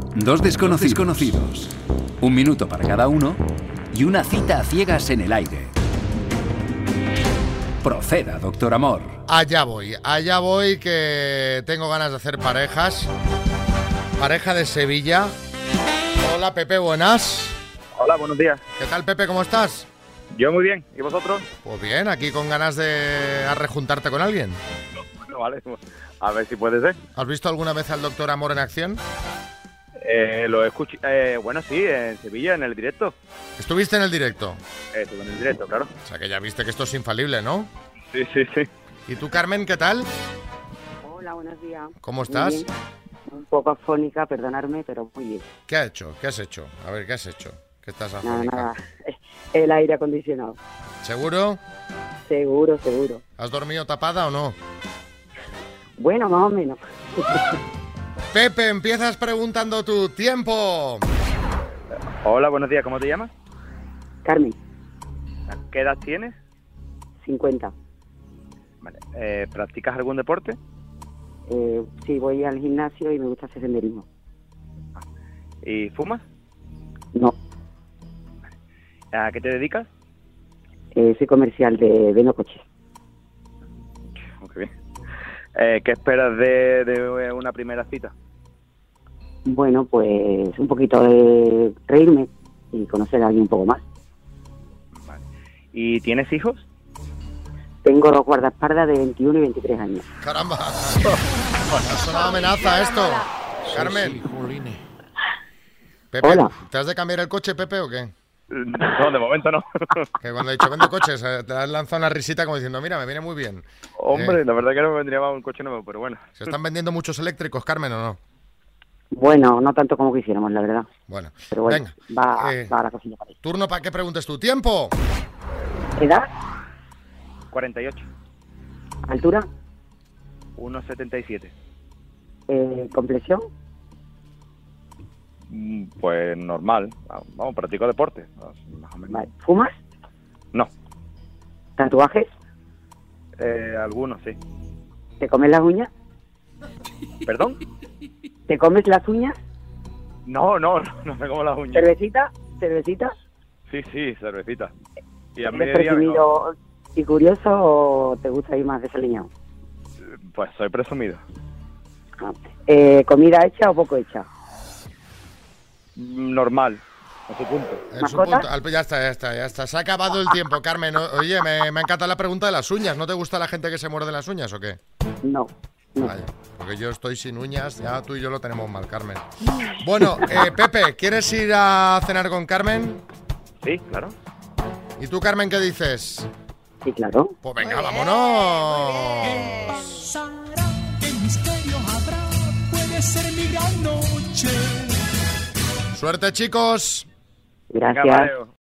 Dos desconocidos. Un minuto para cada uno y una cita a ciegas en el aire. Proceda, doctor Amor. Allá voy, que tengo ganas de hacer parejas. Pareja de Sevilla. Hola, Pepe, buenas. Hola, buenos días. ¿Qué tal, Pepe? ¿Cómo estás? Yo muy bien. ¿Y vosotros? Pues bien, aquí con ganas de rejuntarte con alguien. Bueno, vale. A ver si puede ser. ¿Has visto alguna vez al doctor Amor en acción? Lo escuché. Bueno, sí, en Sevilla, en el directo. ¿Estuviste en el directo? Estuve en el directo, claro. O sea que ya viste que esto es infalible, ¿no? Sí. ¿Y tú, Carmen, qué tal? Hola, buenos días. ¿Cómo estás? Muy bien. Un poco afónica, perdonadme, pero muy bien. ¿Qué has hecho? ¿Qué has hecho? A ver, ¿qué has hecho? ¿Qué estás afónica? Nada. El aire acondicionado. ¿Seguro? Seguro. ¿Has dormido tapada o no? Bueno, más o menos. Pepe, empiezas preguntando tu tiempo. Hola, buenos días. ¿Cómo te llamas? Carmen, ¿Qué edad tienes? 50. Vale. ¿Practicas algún deporte? Sí, voy al gimnasio y me gusta hacer senderismo. ¿Y fumas? No, ¿A qué te dedicas? soy comercial de Veno Coches. Muy bien. ¿Qué esperas de una primera cita? Bueno, pues un poquito de reírme y conocer a alguien un poco más. Vale. ¿Y tienes hijos? Tengo dos guardaespaldas de 21 y 23 años. ¡Caramba! Es una amenaza esto. Carmen. Pepe, Hola. ¿te has de cambiar el coche, Pepe, o qué? No, de momento no. Que cuando he dicho vendo coches, te has lanzado una risita como diciendo, mira, me viene muy bien. Hombre, la verdad que no me vendría mal un coche nuevo, pero bueno. ¿Se están vendiendo muchos eléctricos, Carmen, o no? Bueno, no tanto como quisiéramos, la verdad. Bueno, Pero bueno, venga. va la cosilla para ahí. Turno para que preguntes tu tiempo. ¿Edad? 48. ¿Altura? 1,77. ¿Complexión? Pues normal. Vamos, practico deporte. Más o menos. Vale. ¿Fumas? No. ¿Tatuajes? Algunos, sí. ¿Te comes las uñas? ¿Perdón? ¿Te comes las uñas? No me como las uñas. ¿Cervecita? Sí, cervecita. Y a ¿Eres mediodía presumido y curioso o te gusta ir más desaliñado? pues soy presumido. ¿Comida hecha o poco hecha? Normal, a su punto. En su punto. Ya está. Se ha acabado el tiempo, Carmen. Oye, me encanta la pregunta de las uñas. ¿No te gusta la gente que se muerde las uñas o qué? No. Vaya, porque yo estoy sin uñas. Ya tú y yo lo tenemos mal, Carmen. Bueno, Pepe, ¿quieres ir a cenar con Carmen? Sí, claro. ¿Y tú, Carmen, qué dices? Sí, claro. Pues venga, vámonos. ¿Qué misterio habrá? Puede ser mi gran noche. Suerte, chicos. Gracias. Venga, Mateo.